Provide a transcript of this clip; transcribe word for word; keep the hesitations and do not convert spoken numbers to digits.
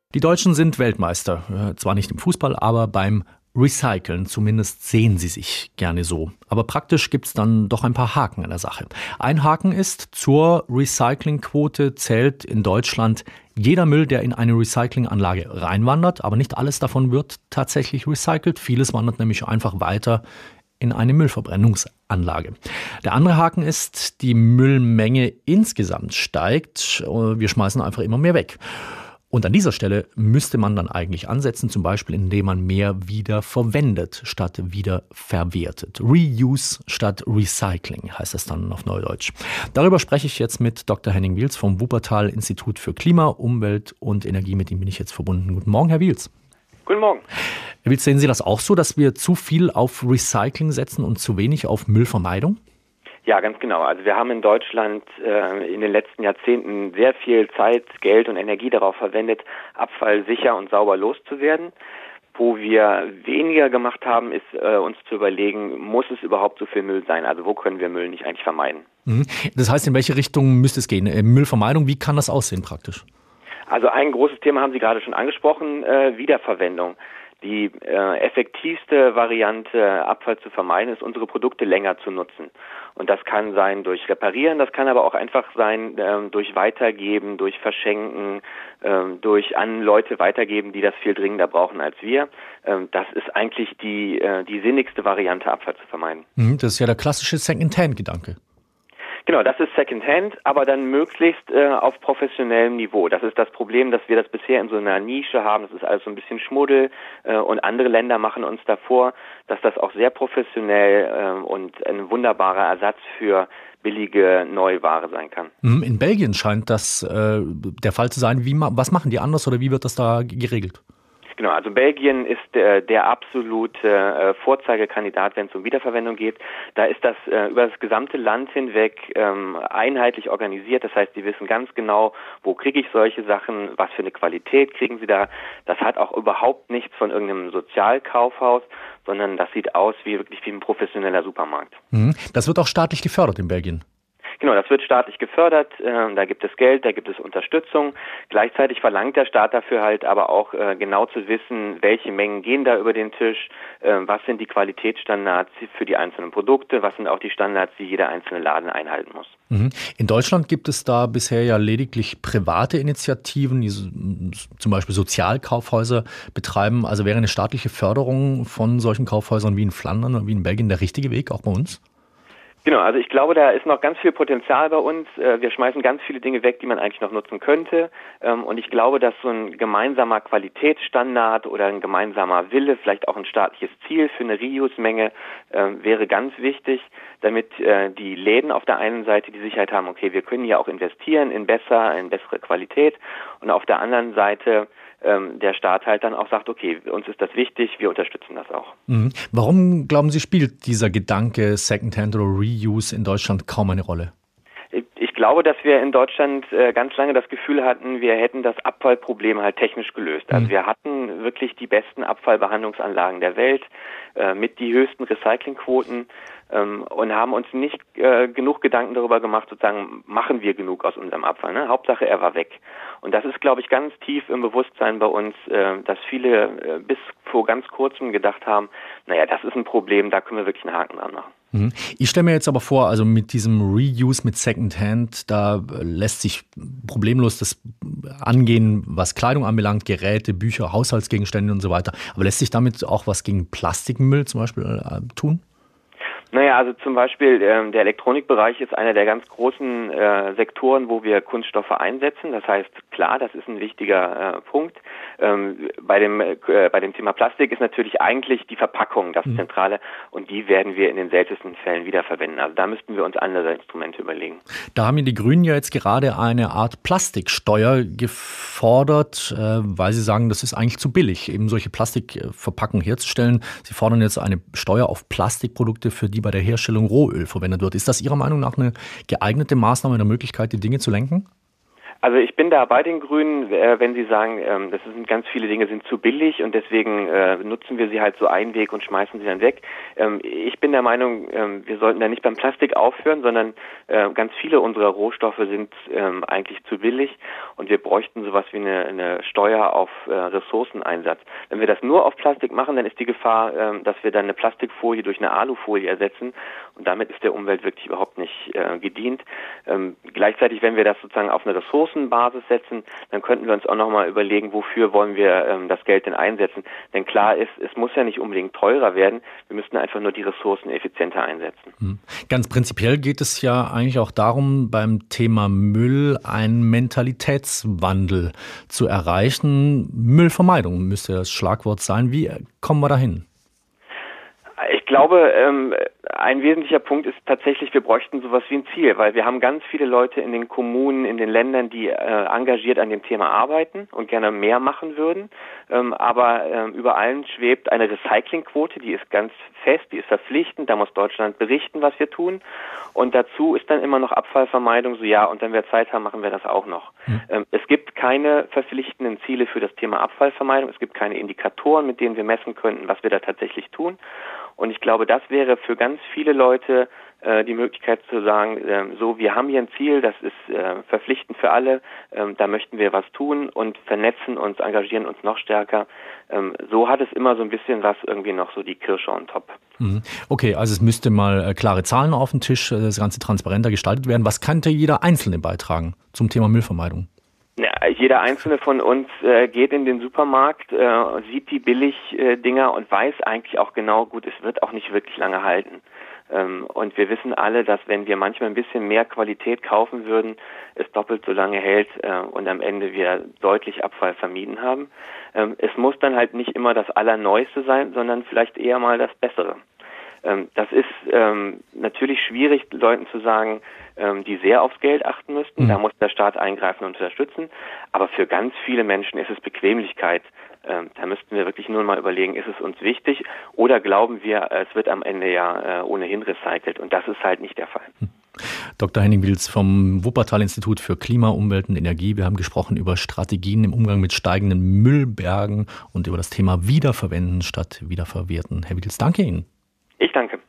Die Deutschen sind Weltmeister, zwar nicht im Fußball, aber beim Recyceln. Zumindest sehen sie sich gerne so. Aber praktisch gibt's dann doch ein paar Haken an der Sache. Ein Haken ist, zur Recyclingquote zählt in Deutschland jeder Müll, der in eine Recyclinganlage reinwandert. Aber nicht alles davon wird tatsächlich recycelt. Vieles wandert nämlich einfach weiter in eine Müllverbrennungsanlage. Der andere Haken ist, die Müllmenge insgesamt steigt. Wir schmeißen einfach immer mehr weg. Und an dieser Stelle müsste man dann eigentlich ansetzen, zum Beispiel indem man mehr wieder verwendet statt wieder verwertet. Reuse statt Recycling heißt das dann auf Neudeutsch. Darüber spreche ich jetzt mit Doktor Henning Wiels vom Wuppertal-Institut für Klima, Umwelt und Energie. Mit ihm bin ich jetzt verbunden. Guten Morgen, Herr Wiels. Guten Morgen. Herr Wiels, sehen Sie das auch so, dass wir zu viel auf Recycling setzen und zu wenig auf Müllvermeidung? Ja, ganz genau. Also wir haben in Deutschland äh, in den letzten Jahrzehnten sehr viel Zeit, Geld und Energie darauf verwendet, Abfall sicher und sauber loszuwerden. Wo wir weniger gemacht haben, ist äh, uns zu überlegen, muss es überhaupt so viel Müll sein? Also wo können wir Müll nicht eigentlich vermeiden? Das heißt, in welche Richtung müsste es gehen? Müllvermeidung, wie kann das aussehen praktisch? Also ein großes Thema haben Sie gerade schon angesprochen, äh, Wiederverwendung. Die äh, effektivste Variante, Abfall zu vermeiden, ist, unsere Produkte länger zu nutzen. Und das kann sein durch Reparieren, das kann aber auch einfach sein ähm, durch Weitergeben, durch Verschenken, ähm, durch an Leute weitergeben, die das viel dringender brauchen als wir. Ähm, das ist eigentlich die, äh, die sinnigste Variante, Abfall zu vermeiden. Das ist ja der klassische Second-Hand-Gedanke. Genau, das ist Secondhand, aber dann möglichst äh, auf professionellem Niveau. Das ist das Problem, dass wir das bisher in so einer Nische haben. Das ist alles so ein bisschen Schmuddel äh, und andere Länder machen uns davor, dass das auch sehr professionell äh, und ein wunderbarer Ersatz für billige Neuware sein kann. In Belgien scheint das äh, der Fall zu sein. Wie, was machen die anders oder wie wird das da geregelt? Genau, also Belgien ist äh, der absolute äh, Vorzeigekandidat, wenn es um Wiederverwendung geht. Da ist das äh, über das gesamte Land hinweg ähm, einheitlich organisiert. Das heißt, die wissen ganz genau, wo kriege ich solche Sachen, was für eine Qualität kriegen sie da. Das hat auch überhaupt nichts von irgendeinem Sozialkaufhaus, sondern das sieht aus wie wirklich wie ein professioneller Supermarkt. Das wird auch staatlich gefördert in Belgien. Genau, das wird staatlich gefördert, äh, da gibt es Geld, da gibt es Unterstützung. Gleichzeitig verlangt der Staat dafür halt aber auch äh, genau zu wissen, welche Mengen gehen da über den Tisch, äh, was sind die Qualitätsstandards für die einzelnen Produkte, was sind auch die Standards, die jeder einzelne Laden einhalten muss. In Deutschland gibt es da bisher ja lediglich private Initiativen, die zum Beispiel Sozialkaufhäuser betreiben. Also wäre eine staatliche Förderung von solchen Kaufhäusern wie in Flandern oder wie in Belgien der richtige Weg, auch bei uns? Genau, also ich glaube, da ist noch ganz viel Potenzial bei uns. Wir schmeißen ganz viele Dinge weg, die man eigentlich noch nutzen könnte. Und ich glaube, dass so ein gemeinsamer Qualitätsstandard oder ein gemeinsamer Wille, vielleicht auch ein staatliches Ziel für eine Reuse-Menge wäre ganz wichtig, damit die Läden auf der einen Seite die Sicherheit haben, okay, wir können ja auch investieren in besser, in bessere Qualität. Und auf der anderen Seite der Staat halt dann auch sagt, okay, uns ist das wichtig, wir unterstützen das auch. Mhm. Warum, glauben Sie, spielt dieser Gedanke Secondhand oder Reuse in Deutschland kaum eine Rolle? Ich glaube, dass wir in Deutschland ganz lange das Gefühl hatten, wir hätten das Abfallproblem halt technisch gelöst. Also wir hatten wirklich die besten Abfallbehandlungsanlagen der Welt, mit die höchsten Recyclingquoten und haben uns nicht genug Gedanken darüber gemacht, sozusagen, machen wir genug aus unserem Abfall, ne? Hauptsache, er war weg. Und das ist, glaube ich, ganz tief im Bewusstsein bei uns, dass viele bis vor ganz kurzem gedacht haben, naja, das ist ein Problem, da können wir wirklich einen Haken dran machen. Ich stelle mir jetzt aber vor, also mit diesem Reuse, mit Secondhand, da lässt sich problemlos das angehen, was Kleidung anbelangt, Geräte, Bücher, Haushaltsgegenstände und so weiter. Aber lässt sich damit auch was gegen Plastikmüll zum Beispiel äh, tun? Naja, also zum Beispiel ähm, der Elektronikbereich ist einer der ganz großen äh, Sektoren, wo wir Kunststoffe einsetzen. Das heißt, klar, das ist ein wichtiger äh, Punkt. Ähm, bei dem äh, bei dem Thema Plastik ist natürlich eigentlich die Verpackung das Zentrale und die werden wir in den seltensten Fällen wiederverwenden. Also da müssten wir uns andere Instrumente überlegen. Da haben die Grünen ja jetzt gerade eine Art Plastiksteuer gefordert, äh, weil sie sagen, das ist eigentlich zu billig, eben solche Plastikverpackungen herzustellen. Sie fordern jetzt eine Steuer auf Plastikprodukte, für die bei der Herstellung Rohöl verwendet wird. Ist das Ihrer Meinung nach eine geeignete Maßnahme, eine Möglichkeit, die Dinge zu lenken? Also ich bin da bei den Grünen, äh, wenn sie sagen, ähm, das sind ganz viele Dinge sind zu billig und deswegen äh, nutzen wir sie halt so einen Weg und schmeißen sie dann weg. Ähm, ich bin der Meinung, ähm, wir sollten da nicht beim Plastik aufhören, sondern äh, ganz viele unserer Rohstoffe sind ähm, eigentlich zu billig und wir bräuchten sowas wie eine, eine Steuer auf äh, Ressourceneinsatz. Wenn wir das nur auf Plastik machen, dann ist die Gefahr, ähm, dass wir dann eine Plastikfolie durch eine Alufolie ersetzen und damit ist der Umwelt wirklich überhaupt nicht äh, gedient. Ähm, gleichzeitig, wenn wir das sozusagen auf eine Ressourcenbasis setzen, dann könnten wir uns auch nochmal überlegen, wofür wollen wir ähm, das Geld denn einsetzen. Denn klar ist, es muss ja nicht unbedingt teurer werden, wir müssten einfach nur die Ressourcen effizienter einsetzen. Ganz prinzipiell geht es ja eigentlich auch darum, beim Thema Müll einen Mentalitätswandel zu erreichen. Müllvermeidung müsste das Schlagwort sein. Wie kommen wir dahin? Ich glaube, ähm, ein wesentlicher Punkt ist tatsächlich, wir bräuchten sowas wie ein Ziel, weil wir haben ganz viele Leute in den Kommunen, in den Ländern, die äh, engagiert an dem Thema arbeiten und gerne mehr machen würden. Ähm, aber ähm, über allen schwebt eine Recyclingquote, die ist ganz fest, die ist verpflichtend, da muss Deutschland berichten, was wir tun. Und dazu ist dann immer noch Abfallvermeidung, so ja, und wenn wir Zeit haben, machen wir das auch noch. Mhm. Ähm, es gibt keine verpflichtenden Ziele für das Thema Abfallvermeidung, es gibt keine Indikatoren, mit denen wir messen könnten, was wir da tatsächlich tun. Und ich glaube, das wäre für ganz viele Leute äh, die Möglichkeit zu sagen, äh, so, wir haben hier ein Ziel, das ist äh, verpflichtend für alle, ähm, da möchten wir was tun und vernetzen uns, engagieren uns noch stärker. Ähm, so hat es immer so ein bisschen was, irgendwie noch so die Kirsche on top. Okay, also es müsste mal klare Zahlen auf den Tisch, das Ganze transparenter gestaltet werden. Was könnte jeder Einzelne beitragen zum Thema Müllvermeidung? Ja, jeder Einzelne von uns äh, geht in den Supermarkt, äh, sieht die Billigdinger äh, und weiß eigentlich auch genau, gut, es wird auch nicht wirklich lange halten. Ähm, und wir wissen alle, dass wenn wir manchmal ein bisschen mehr Qualität kaufen würden, es doppelt so lange hält äh, und am Ende wir deutlich Abfall vermieden haben. Ähm, es muss dann halt nicht immer das Allerneueste sein, sondern vielleicht eher mal das Bessere. Ähm, das ist ähm, natürlich schwierig, Leuten zu sagen, ähm, die sehr aufs Geld achten müssten. Mhm. Da muss der Staat eingreifen und unterstützen. Aber für ganz viele Menschen ist es Bequemlichkeit. Ähm, da müssten wir wirklich nur mal überlegen, ist es uns wichtig oder glauben wir, es wird am Ende ja äh, ohnehin recycelt. Und das ist halt nicht der Fall. Mhm. Doktor Henning Wils vom Wuppertal-Institut für Klima, Umwelt und Energie. Wir haben gesprochen über Strategien im Umgang mit steigenden Müllbergen und über das Thema Wiederverwenden statt Wiederverwerten. Herr Wils, danke Ihnen. Ich danke.